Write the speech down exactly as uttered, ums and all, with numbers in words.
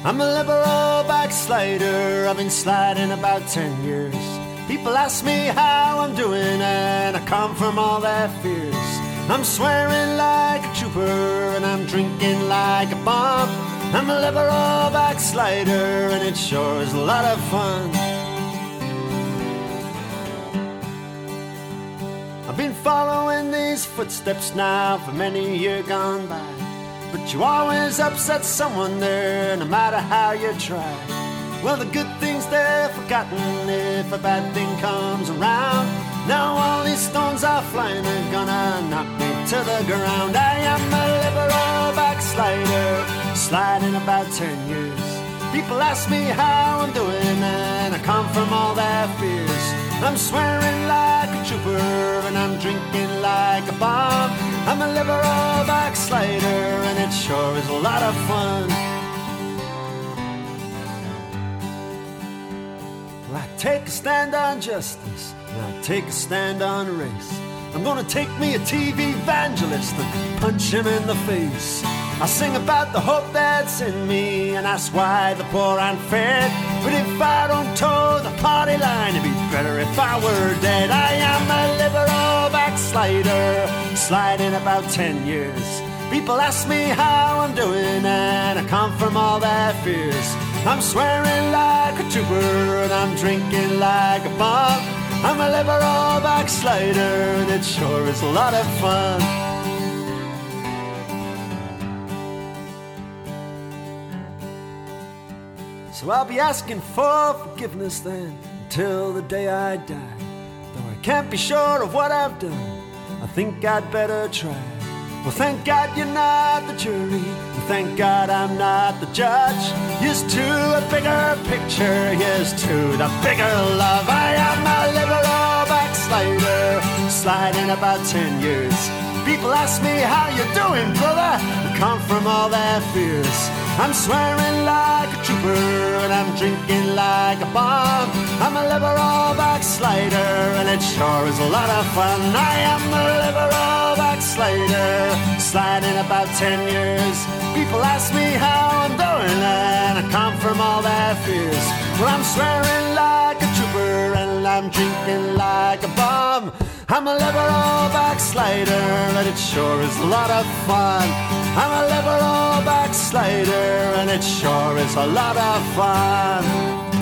I'm a liberal backslider, I've been sliding about ten years. People ask me how I'm doing and I come from all their fears. I'm swearing like a trooper and I'm drinking like a bomb. I'm a liberal backslider and it sure is a lot of fun. I've been following these footsteps now for many years gone by. But you always upset someone there, no matter how you try. Well, the good things they're forgotten if a bad thing comes around. Now all these stones are flying, they're gonna knock me to the ground. I am a liberal backslider, sliding about ten years. People ask me how I'm doing and I come from all their fears. I'm swearing like a trooper and I'm drinking like a bomb. I'm a liberal backslider and it sure is a lot of fun. Well, I take a stand on justice and I take a stand on race. I'm gonna take me a T V evangelist and punch him in the face. I sing about the hope that's in me and ask why the poor aren't fed. But if I don't toe the party line, it'd be better if I were dead. I am a liberal backslider, sliding about ten years. People ask me how I'm doing and I come from all their fears. I'm swearing like a trooper and I'm drinking like a bomb. I'm a liberal backslider and it sure is a lot of fun. So I'll be asking for forgiveness then until the day I die. Though I can't be sure of what I've done, I think I'd better try. Well, thank God you're not the jury, and thank God I'm not the judge. Here's to a bigger picture, here's to the bigger love. I am a liberal backslider, sliding about ten years. People ask me how you doing, brother. I come from all their fears. I'm swearing like a trooper and I'm drinking like a bomb. I'm a liberal backslider and it sure is a lot of fun. I am a liberal backslider, sliding about ten years. People ask me how I'm doing and I come from all their fears. Well, I'm swearing like a trooper and I'm drinking like a bomb. I'm a liberal backslider and it sure is a lot of fun. I'm a liberal backslider and it sure is a lot of fun.